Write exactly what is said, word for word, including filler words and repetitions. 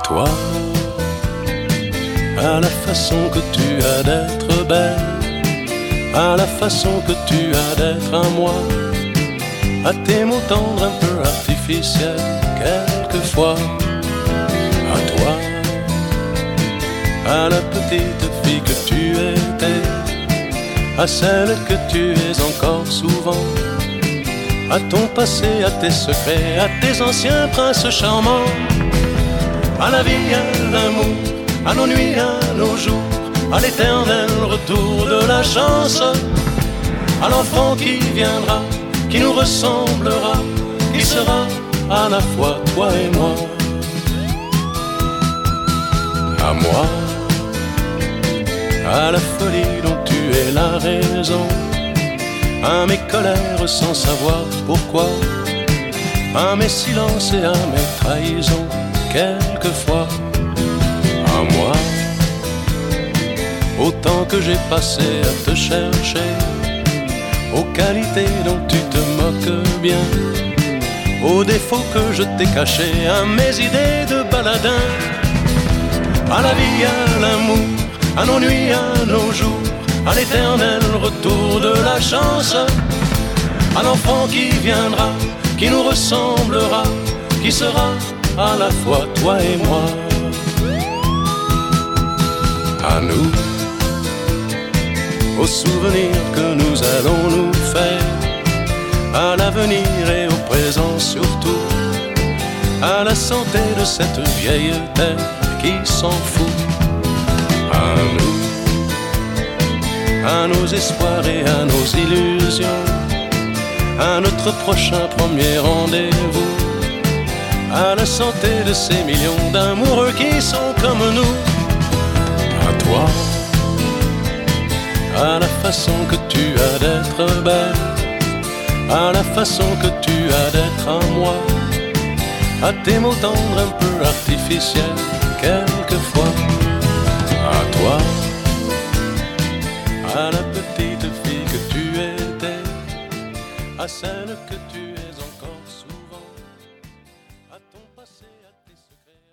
toi, à la façon que tu as d'être belle, à la façon que tu as d'être à moi, à tes mots tendres un peu artificiels quelquefois, à toi, à la petite fille que tu étais, à celle que tu es encore souvent, à ton passé, à tes secrets, à tes anciens princes charmants, à la vie, à l'amour, à nos nuits, à nos jours, à l'éternel retour de la chance, à l'enfant qui viendra, qui nous ressemblera, qui sera à la fois toi et moi. À moi, à la folie dont tu es la raison, à mes colères sans savoir pourquoi, à mes silences et à mes trahisons quelquefois. À moi, au temps que j'ai passé à te chercher, aux qualités dont tu te moques bien, aux défauts que je t'ai cachés, à mes idées de baladin, à la vie, à l'amour, à nos nuits, à nos jours, à l'éternel retour de la chance, à l'enfant qui viendra, qui nous ressemblera, qui sera à la fois toi et moi. À nous, aux souvenirs que nous allons nous faire, à l'avenir et au présent surtout, à la santé de cette vieille terre qui s'en fout. À nous, à nos espoirs et à nos illusions, à notre prochain premier rendez-vous, à la santé de ces millions d'amoureux qui sont comme nous. À toi, à la façon que tu as d'être belle, à la façon que tu as d'être à moi, à tes mots tendres un peu artificiels quelquefois. À toi,